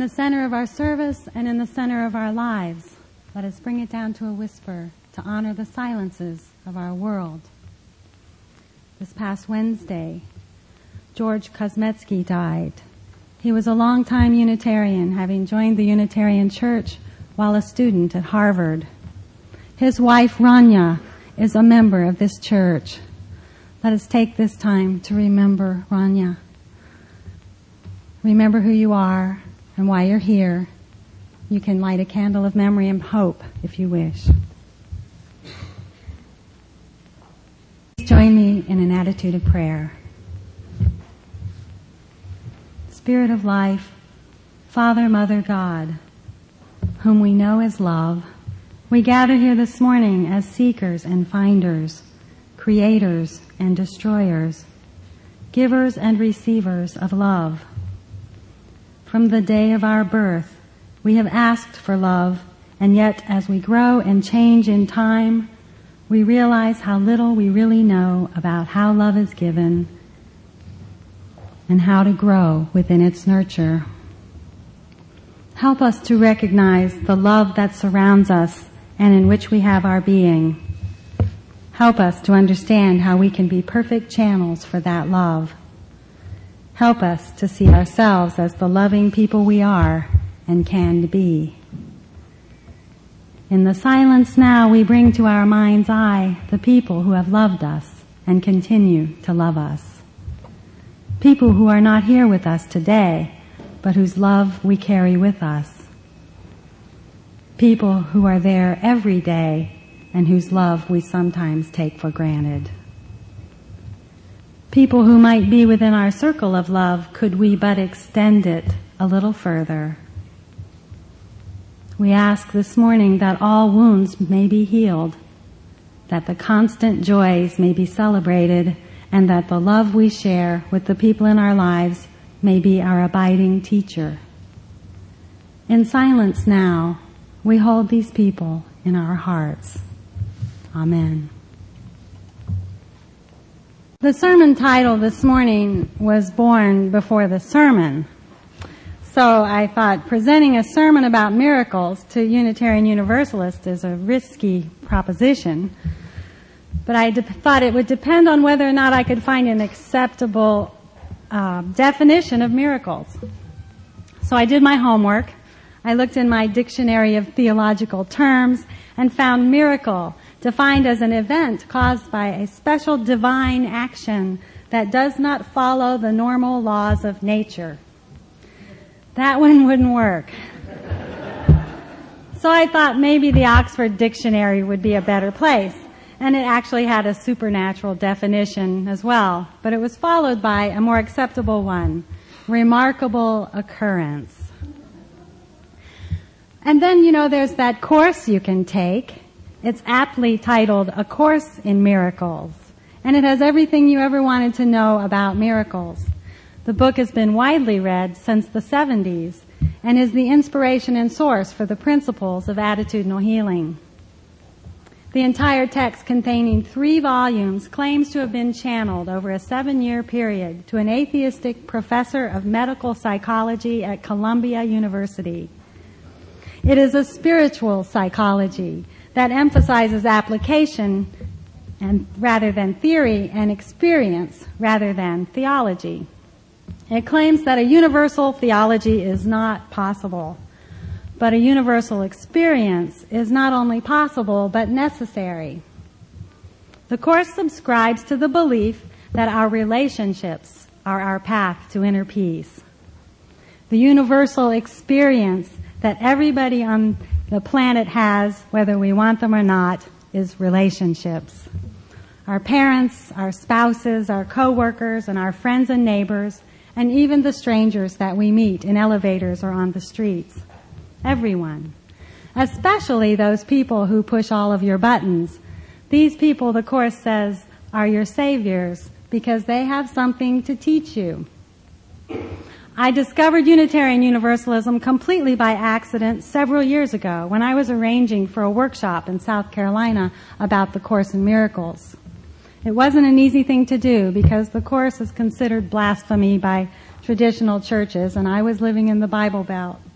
the center of our service and in the center of our lives. Let us bring it down to a whisper to honor the silences of our world. This past Wednesday, George Kosmetsky died. He was a longtime Unitarian, having joined the Unitarian Church while a student at Harvard. His wife, Rania, is a member of this church. Let us take this time to remember Rania. Remember who you are and why you're here. You can light a candle of memory and hope if you wish. Join me in an attitude of prayer. Spirit of life, Father, Mother, God, whom we know as love, we gather here this morning as seekers and finders, creators and destroyers, givers and receivers of love. From the day of our birth, we have asked for love, and yet as we grow and change in time, we realize how little we really know about how love is given and how to grow within its nurture. Help us to recognize the love that surrounds us and in which we have our being. Help us to understand how we can be perfect channels for that love. Help us to see ourselves as the loving people we are and can be. In the silence now, we bring to our mind's eye the people who have loved us and continue to love us. People who are not here with us today, but whose love we carry with us. People who are there every day and whose love we sometimes take for granted. People who might be within our circle of love could we but extend it a little further. We ask this morning that all wounds may be healed, that the constant joys may be celebrated, and that the love we share with the people in our lives may be our abiding teacher. In silence now, we hold these people in our hearts. Amen. The sermon title this morning was born before the sermon. So I thought presenting a sermon about miracles to Unitarian Universalists is a risky proposition. But I thought it would depend on whether or not I could find an acceptable definition of miracles. So I did my homework. I looked in my dictionary of theological terms and found miracle defined as an event caused by a special divine action that does not follow the normal laws of nature. That one wouldn't work. So I thought maybe the Oxford Dictionary would be a better place. And it actually had a supernatural definition as well. But it was followed by a more acceptable one. Remarkable occurrence. And then, there's that course you can take. It's aptly titled A Course in Miracles. And it has everything you ever wanted to know about miracles. The book has been widely read since the 70s and is the inspiration and source for the principles of attitudinal healing. The entire text, containing 3 volumes, claims to have been channeled over a 7-year period to an atheistic professor of medical psychology at Columbia University. It is a spiritual psychology that emphasizes application rather than theory and experience rather than theology. It claims that a universal theology is not possible, but a universal experience is not only possible but necessary. The Course subscribes to the belief that our relationships are our path to inner peace. The universal experience that everybody on the planet has, whether we want them or not, is relationships. Our parents, our spouses, our co-workers, and our friends and neighbors, and even the strangers that we meet in elevators or on the streets. Everyone. Especially those people who push all of your buttons. These people, the Course says, are your saviors because they have something to teach you. I discovered Unitarian Universalism completely by accident several years ago when I was arranging for a workshop in South Carolina about the Course in Miracles. It wasn't an easy thing to do because the Course is considered blasphemy by traditional churches, and I was living in the Bible Belt.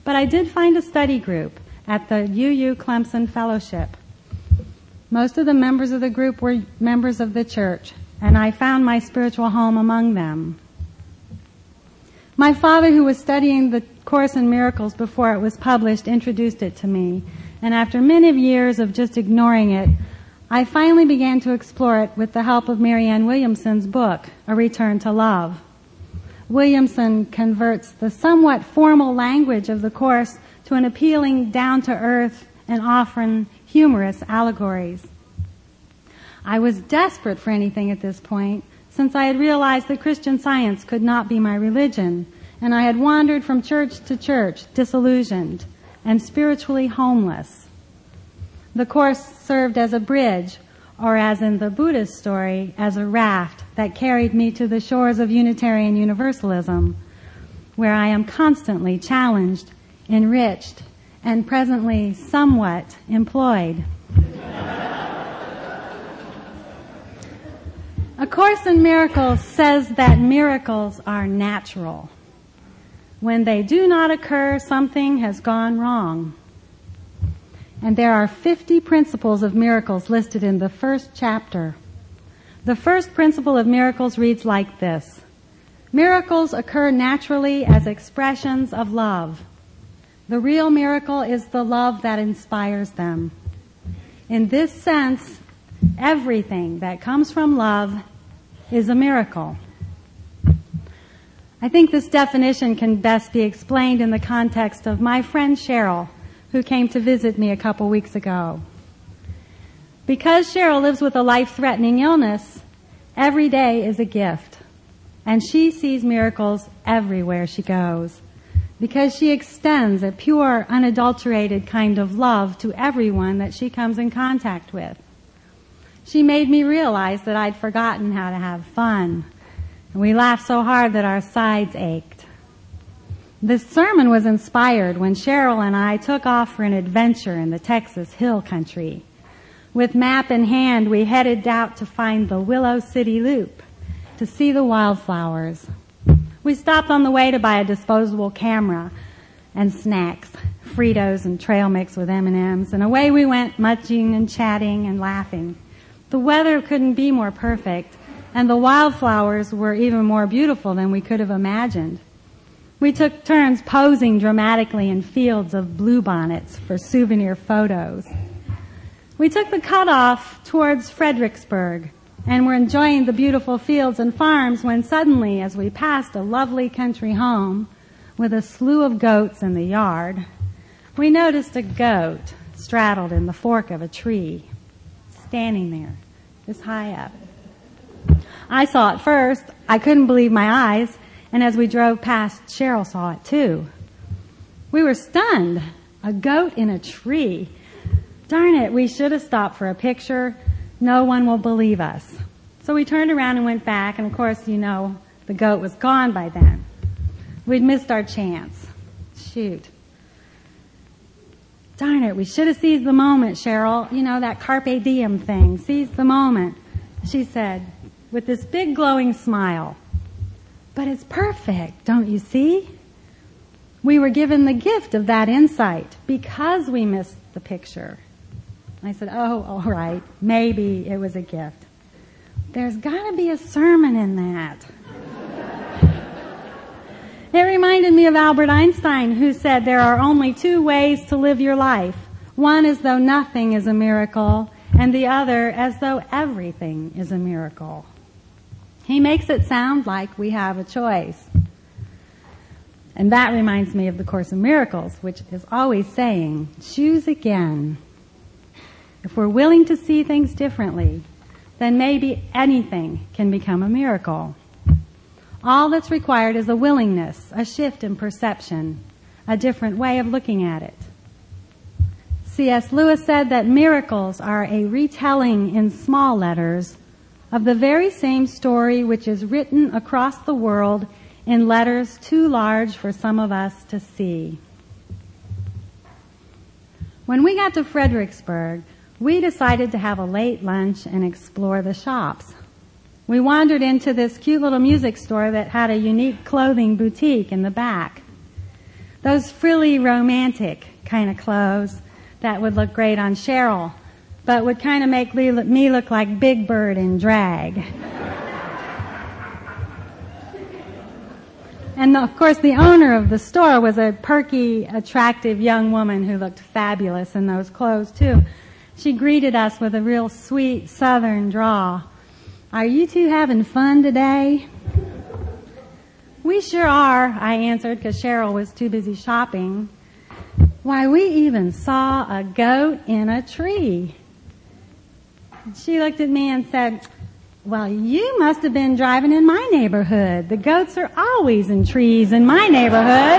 But I did find a study group at the UU Clemson Fellowship. Most of the members of the group were members of the church, and I found my spiritual home among them. My father, who was studying the Course in Miracles before it was published, introduced it to me, and after many years of just ignoring it, I finally began to explore it with the help of Marianne Williamson's book, A Return to Love. Williamson converts the somewhat formal language of the Course to an appealing, down-to-earth, and often humorous allegories. I was desperate for anything at this point, since I had realized that Christian Science could not be my religion, and I had wandered from church to church, disillusioned and spiritually homeless. The Course served as a bridge, or as in the Buddhist story, as a raft that carried me to the shores of Unitarian Universalism, where I am constantly challenged, enriched, and presently somewhat employed. A Course in Miracles says that miracles are natural. When they do not occur, something has gone wrong. And there are 50 principles of miracles listed in the first chapter. The first principle of miracles reads like this: miracles occur naturally as expressions of love. The real miracle is the love that inspires them. In this sense, everything that comes from love is a miracle. I think this definition can best be explained in the context of my friend Cheryl, who came to visit me a couple weeks ago. Because Cheryl lives with a life-threatening illness, every day is a gift, and she sees miracles everywhere she goes, because she extends a pure, unadulterated kind of love to everyone that she comes in contact with. She made me realize that I'd forgotten how to have fun, and we laughed so hard that our sides ached. This sermon was inspired when Cheryl and I took off for an adventure in the Texas Hill Country. With map in hand, we headed out to find the Willow City Loop, to see the wildflowers. We stopped on the way to buy a disposable camera and snacks, Fritos and trail mix with M&Ms, and away we went, munching and chatting and laughing. The weather couldn't be more perfect, and the wildflowers were even more beautiful than we could have imagined. We took turns posing dramatically in fields of bluebonnets for souvenir photos. We took the cutoff towards Fredericksburg, and were enjoying the beautiful fields and farms when suddenly, as we passed a lovely country home with a slew of goats in the yard, we noticed a goat straddled in the fork of a tree, standing there, this high up. I saw it first. I couldn't believe my eyes, and as we drove past, Cheryl saw it too. We were stunned. A goat in a tree. Darn it, we should have stopped for a picture. No one will believe us. So we turned around and went back, and of course, you know, the goat was gone by then. We'd missed our chance. Shoot. Darn it, we should have seized the moment, Cheryl. You know, that carpe diem thing. Seize the moment, she said, with this big glowing smile. But it's perfect, don't you see? We were given the gift of that insight because we missed the picture. I said, oh, all right, maybe it was a gift. There's got to be a sermon in that. It reminded me of Albert Einstein, who said there are only two ways to live your life. One is though nothing is a miracle, and the other as though everything is a miracle. He makes it sound like we have a choice. And that reminds me of the Course in Miracles, which is always saying, choose again. If we're willing to see things differently, then maybe anything can become a miracle. All that's required is a willingness, a shift in perception, a different way of looking at it. C.S. Lewis said that miracles are a retelling in small letters of the very same story which is written across the world in letters too large for some of us to see. When we got to Fredericksburg, we decided to have a late lunch and explore the shops. We wandered into this cute little music store that had a unique clothing boutique in the back. Those frilly, romantic kind of clothes that would look great on Cheryl, but would kind of make me look like Big Bird in drag. And of course, the owner of the store was a perky, attractive young woman who looked fabulous in those clothes, too. She greeted us with a real sweet southern drawl. "Are you two having fun today?" "We sure are," I answered, because Cheryl was too busy shopping. "Why, we even saw a goat in a tree." She looked at me and said, "Well, you must have been driving in my neighborhood. The goats are always in trees in my neighborhood."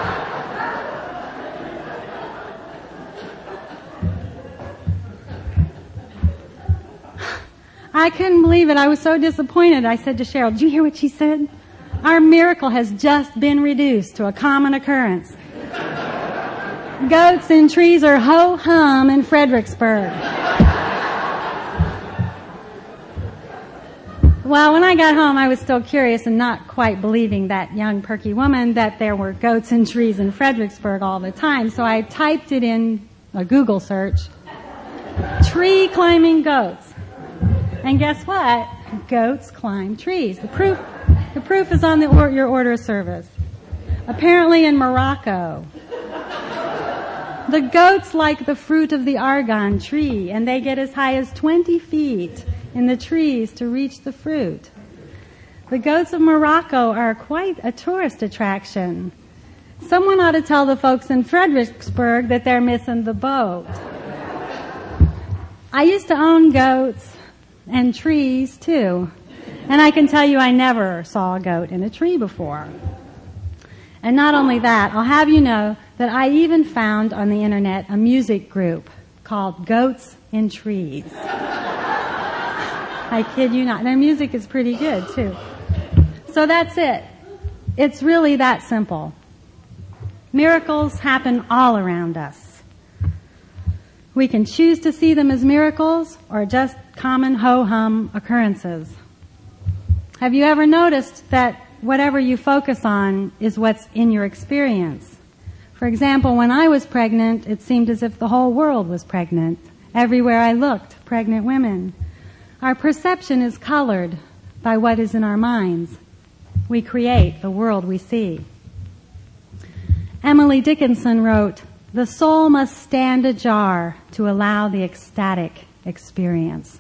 I couldn't believe it. I was so disappointed. I said to Cheryl, "Did you hear what she said? Our miracle has just been reduced to a common occurrence. Goats in trees are ho-hum in Fredericksburg." Well, when I got home, I was still curious and not quite believing that young perky woman that there were goats in trees in Fredericksburg all the time. So I typed it in a Google search, "tree climbing goats." And guess what? Goats climb trees. The proof is on your order of service. Apparently in Morocco, the goats like the fruit of the argan tree, and they get as high as 20 feet in the trees to reach the fruit. The goats of Morocco are quite a tourist attraction. Someone ought to tell the folks in Fredericksburg that they're missing the boat. I used to own goats and trees too, and I can tell you I never saw a goat in a tree before. And not only that, I'll have you know that I even found on the internet a music group called Goats in Trees. I kid you not. Their music is pretty good, too. So that's it. It's really that simple. Miracles happen all around us. We can choose to see them as miracles or just common ho-hum occurrences. Have you ever noticed that whatever you focus on is what's in your experience? For example, when I was pregnant, it seemed as if the whole world was pregnant. Everywhere I looked, pregnant women. Our perception is colored by what is in our minds. We create the world we see. Emily Dickinson wrote, "The soul must stand ajar to allow the ecstatic experience."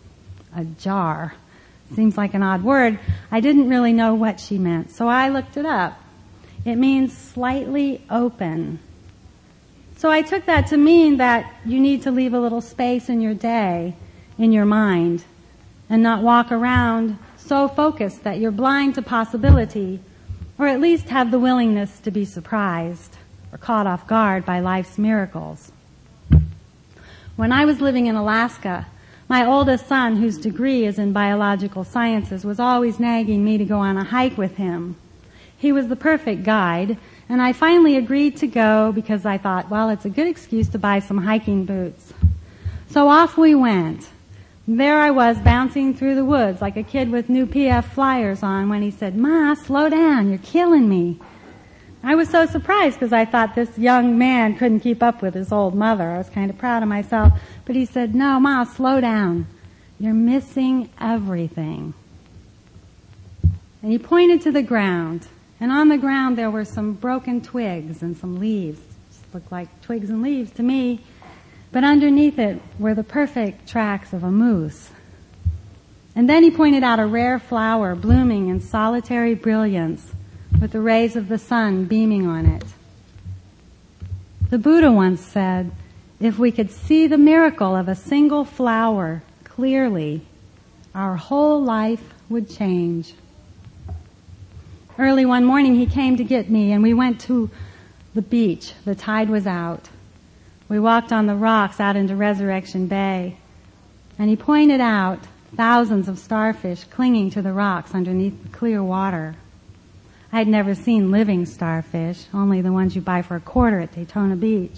Ajar. Seems like an odd word. I didn't really know what she meant, so I looked it up. It means slightly open. So I took that to mean that you need to leave a little space in your day, in your mind, and not walk around so focused that you're blind to possibility, or at least have the willingness to be surprised or caught off guard by life's miracles. When I was living in Alaska, my oldest son, whose degree is in biological sciences, was always nagging me to go on a hike with him. He was the perfect guide, and I finally agreed to go because I thought, well, it's a good excuse to buy some hiking boots. So off we went. There I was bouncing through the woods like a kid with new PF flyers on when he said, "Ma, slow down, you're killing me." I was so surprised because I thought this young man couldn't keep up with his old mother. I was kind of proud of myself. But he said, "No, Ma, slow down. You're missing everything." And he pointed to the ground. And on the ground there were some broken twigs and some leaves. Just looked like twigs and leaves to me. But underneath it were the perfect tracks of a moose. And then he pointed out a rare flower blooming in solitary brilliance with the rays of the sun beaming on it. The Buddha once said, if we could see the miracle of a single flower clearly, our whole life would change. Early one morning he came to get me and we went to the beach. The tide was out. We walked on the rocks out into Resurrection Bay, and he pointed out thousands of starfish clinging to the rocks underneath the clear water. I had never seen living starfish, only the ones you buy for $0.25 at Daytona Beach.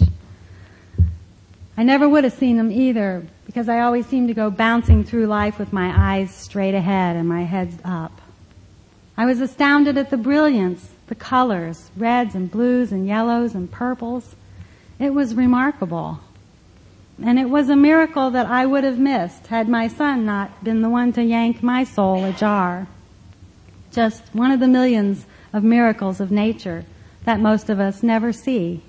I never would have seen them either, because I always seemed to go bouncing through life with my eyes straight ahead and my head up. I was astounded at the brilliance the colors, reds and blues and yellows and purples. It was remarkable. And it was a miracle that I would have missed had my son not been the one to yank my soul ajar. Just one of the millions of miracles of nature that most of us never see.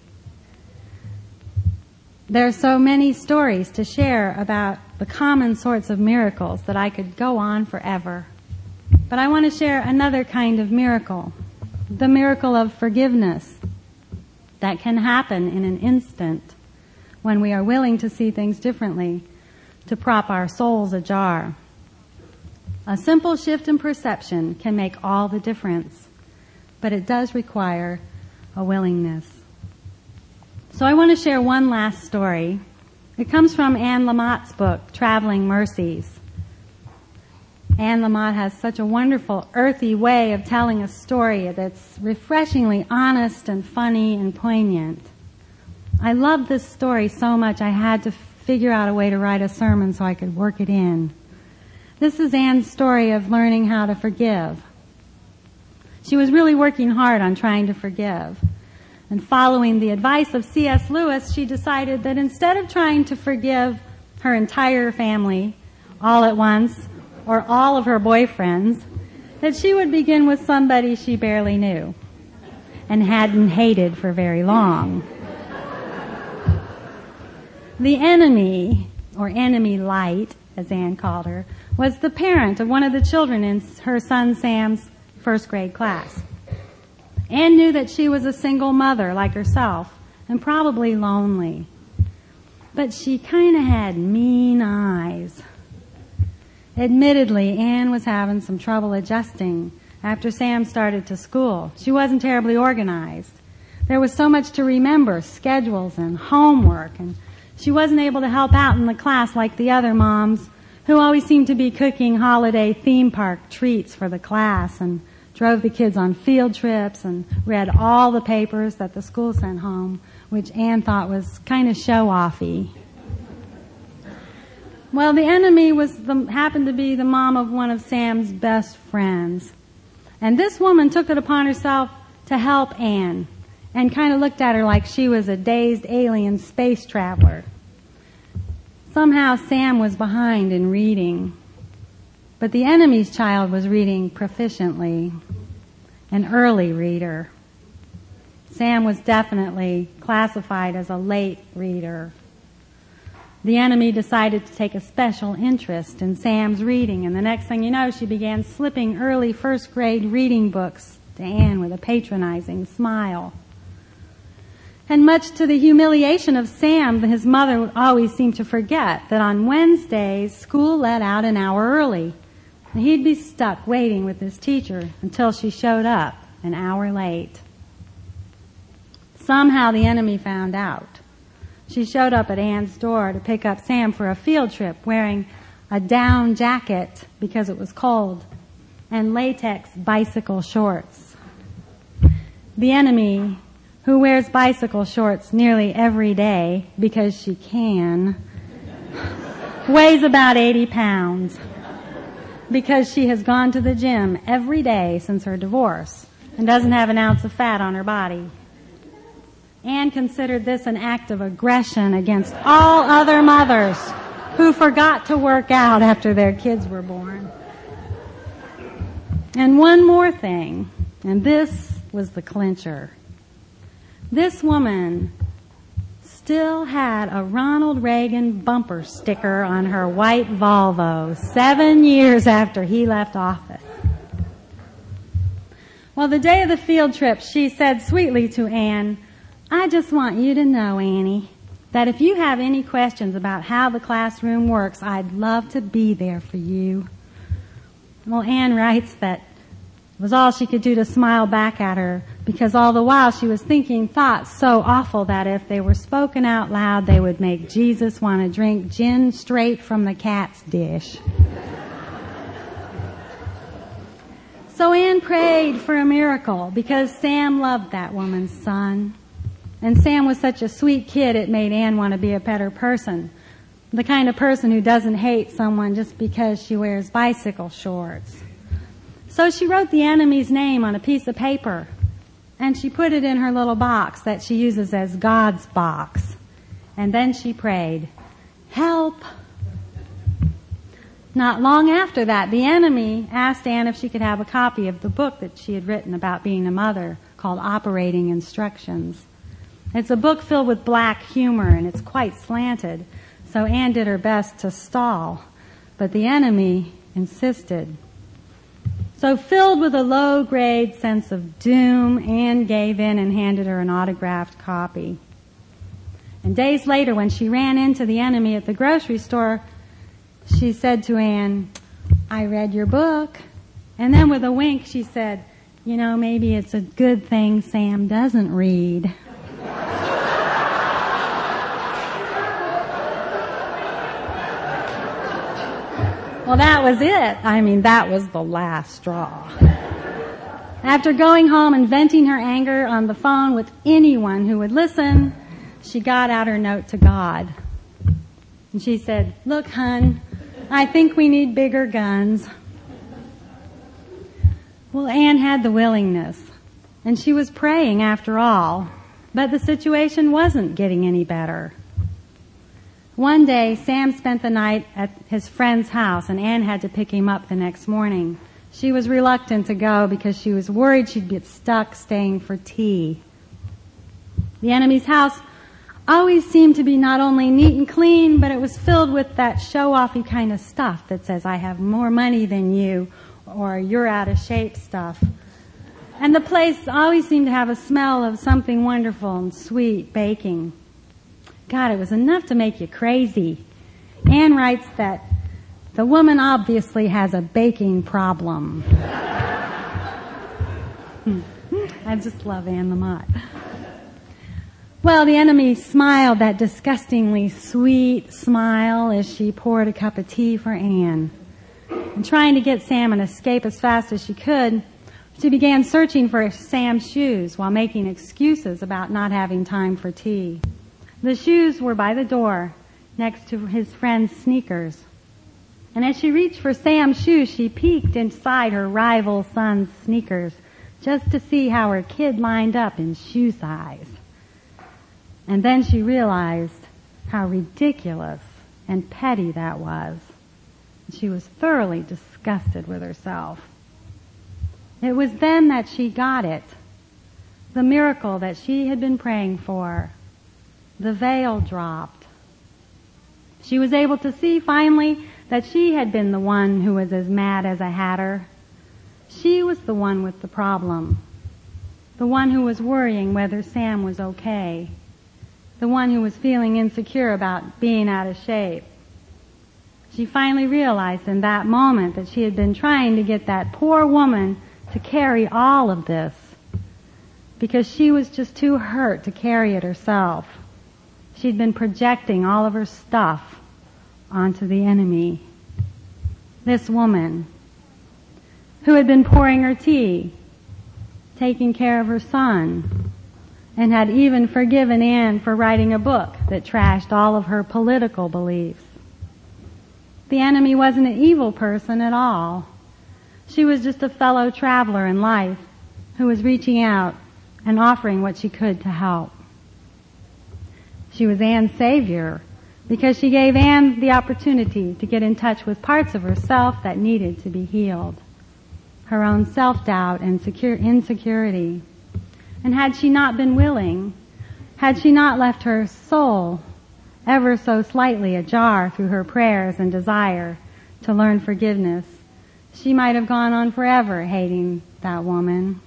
There are so many stories to share about the common sorts of miracles that I could go on forever. But I want to share another kind of miracle, the miracle of forgiveness that can happen in an instant when we are willing to see things differently, to prop our souls ajar. A simple shift in perception can make all the difference, but it does require a willingness. So I want to share one last story. It comes from Anne Lamott's book, Traveling Mercies. Anne Lamott has such a wonderful, earthy way of telling a story that's refreshingly honest and funny and poignant. I love this story so much I had to figure out a way to write a sermon so I could work it in. This is Anne's story of learning how to forgive. She was really working hard on trying to forgive. And following the advice of C.S. Lewis, she decided that instead of trying to forgive her entire family all at once, or all of her boyfriends, that she would begin with somebody she barely knew and hadn't hated for very long. The enemy, or enemy light, as Anne called her, was the parent of one of the children in her son Sam's first grade class. Anne knew that she was a single mother like herself and probably lonely. But she kind of had mean eyes. Admittedly, Anne was having some trouble adjusting after Sam started to school. She wasn't terribly organized. There was so much to remember, schedules and homework, and she wasn't able to help out in the class like the other moms who always seemed to be cooking holiday theme park treats for the class and drove the kids on field trips and read all the papers that the school sent home, which Anne thought was kind of show-offy. Well, the enemy happened to be the mom of one of Sam's best friends. And this woman took it upon herself to help Anne and kind of looked at her like she was a dazed alien space traveler. Somehow Sam was behind in reading. But the enemy's child was reading proficiently, an early reader. Sam was definitely classified as a late reader. The enemy decided to take a special interest in Sam's reading, and the next thing you know, she began slipping early first grade reading books to Anne with a patronizing smile. And much to the humiliation of Sam, his mother would always seem to forget that on Wednesdays, school let out an hour early. And he'd be stuck waiting with his teacher until she showed up an hour late. Somehow the enemy found out. She showed up at Anne's door to pick up Sam for a field trip wearing a down jacket because it was cold and latex bicycle shorts. The enemy, who wears bicycle shorts nearly every day because she can, weighs about 80 pounds. Because she has gone to the gym every day since her divorce and doesn't have an ounce of fat on her body. Anne considered this an act of aggression against all other mothers who forgot to work out after their kids were born. And one more thing, and this was the clincher. This woman still had a Ronald Reagan bumper sticker on her white Volvo 7 years after he left office. Well, the day of the field trip, she said sweetly to Anne, "I just want you to know, Annie, that if you have any questions about how the classroom works, I'd love to be there for you." Well, Anne writes that it was all she could do to smile back at her, because all the while she was thinking thoughts so awful that if they were spoken out loud, they would make Jesus want to drink gin straight from the cat's dish. So Anne prayed for a miracle because Sam loved that woman's son. And Sam was such a sweet kid, it made Anne want to be a better person. The kind of person who doesn't hate someone just because she wears bicycle shorts. So she wrote the enemy's name on a piece of paper And she put it in her little box that she uses as God's box. And then she prayed, "Help!" Not long after that, the enemy asked Anne if she could have a copy of the book that she had written about being a mother called Operating Instructions. It's a book filled with black humor, and it's quite slanted, so Anne did her best to stall. But the enemy insisted. So filled with a low-grade sense of doom, Anne gave in and handed her an autographed copy. And days later, when she ran into the enemy at the grocery store, she said to Anne, "I read your book." And then with a wink, she said, "You know, maybe it's a good thing Sam doesn't read." Well, that was it. I mean, that was the last straw. After going home and venting her anger on the phone with anyone who would listen, she got out her note to God. And she said, "Look, hun, I think we need bigger guns." Well, Anne had the willingness, and she was praying after all, but the situation wasn't getting any better. One day, Sam spent the night at his friend's house, and Anne had to pick him up the next morning. She was reluctant to go because she was worried she'd get stuck staying for tea. The enemy's house always seemed to be not only neat and clean, but it was filled with that show-offy kind of stuff that says, "I have more money than you," or "You're out of shape" stuff. And the place always seemed to have a smell of something wonderful and sweet baking. God, it was enough to make you crazy. Anne writes that the woman obviously has a baking problem. I just love Anne Lamott. Well, the enemy smiled that disgustingly sweet smile as she poured a cup of tea for Anne. And trying to get Sam an escape as fast as she could, she began searching for Sam's shoes while making excuses about not having time for tea. The shoes were by the door, next to his friend's sneakers. And as she reached for Sam's shoes, she peeked inside her rival son's sneakers just to see how her kid lined up in shoe size. And then she realized how ridiculous and petty that was. She was thoroughly disgusted with herself. It was then that she got it, the miracle that she had been praying for. The veil dropped. She was able to see finally that she had been the one who was as mad as a hatter. She was the one with the problem. The one who was worrying whether Sam was okay. The one who was feeling insecure about being out of shape. She finally realized in that moment that she had been trying to get that poor woman to carry all of this because she was just too hurt to carry it herself. She'd been projecting all of her stuff onto the enemy. This woman who had been pouring her tea, taking care of her son, and had even forgiven Anne for writing a book that trashed all of her political beliefs. The enemy wasn't an evil person at all. She was just a fellow traveler in life who was reaching out and offering what she could to help. She was Anne's savior because she gave Anne the opportunity to get in touch with parts of herself that needed to be healed. Her own self-doubt and insecurity. And had she not been willing, had she not left her soul ever so slightly ajar through her prayers and desire to learn forgiveness, she might have gone on forever hating that woman.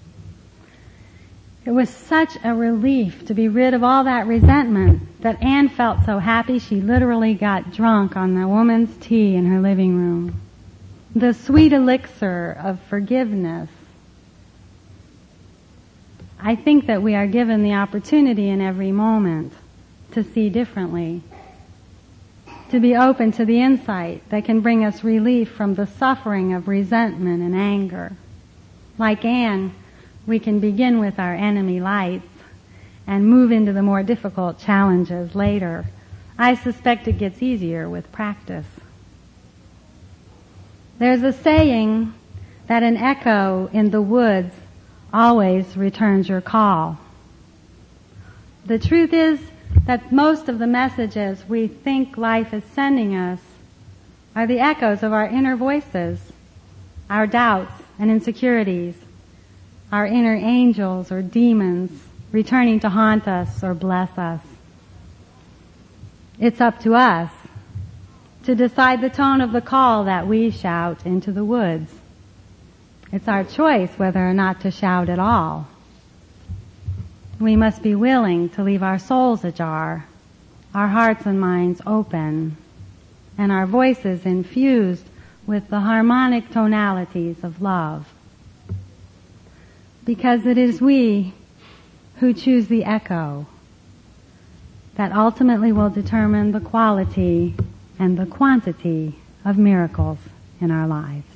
It was such a relief to be rid of all that resentment that Anne felt so happy she literally got drunk on the woman's tea in her living room. The sweet elixir of forgiveness. I think that we are given the opportunity in every moment to see differently, to be open to the insight that can bring us relief from the suffering of resentment and anger. Like Anne, we can begin with our enemy lights and move into the more difficult challenges later. I suspect it gets easier with practice. There's a saying that an echo in the woods always returns your call. The truth is that most of the messages we think life is sending us are the echoes of our inner voices, our doubts and insecurities, our inner angels or demons returning to haunt us or bless us. It's up to us to decide the tone of the call that we shout into the woods. It's our choice whether or not to shout at all. We must be willing to leave our souls ajar, our hearts and minds open, and our voices infused with the harmonic tonalities of love. Because it is we who choose the echo that ultimately will determine the quality and the quantity of miracles in our lives.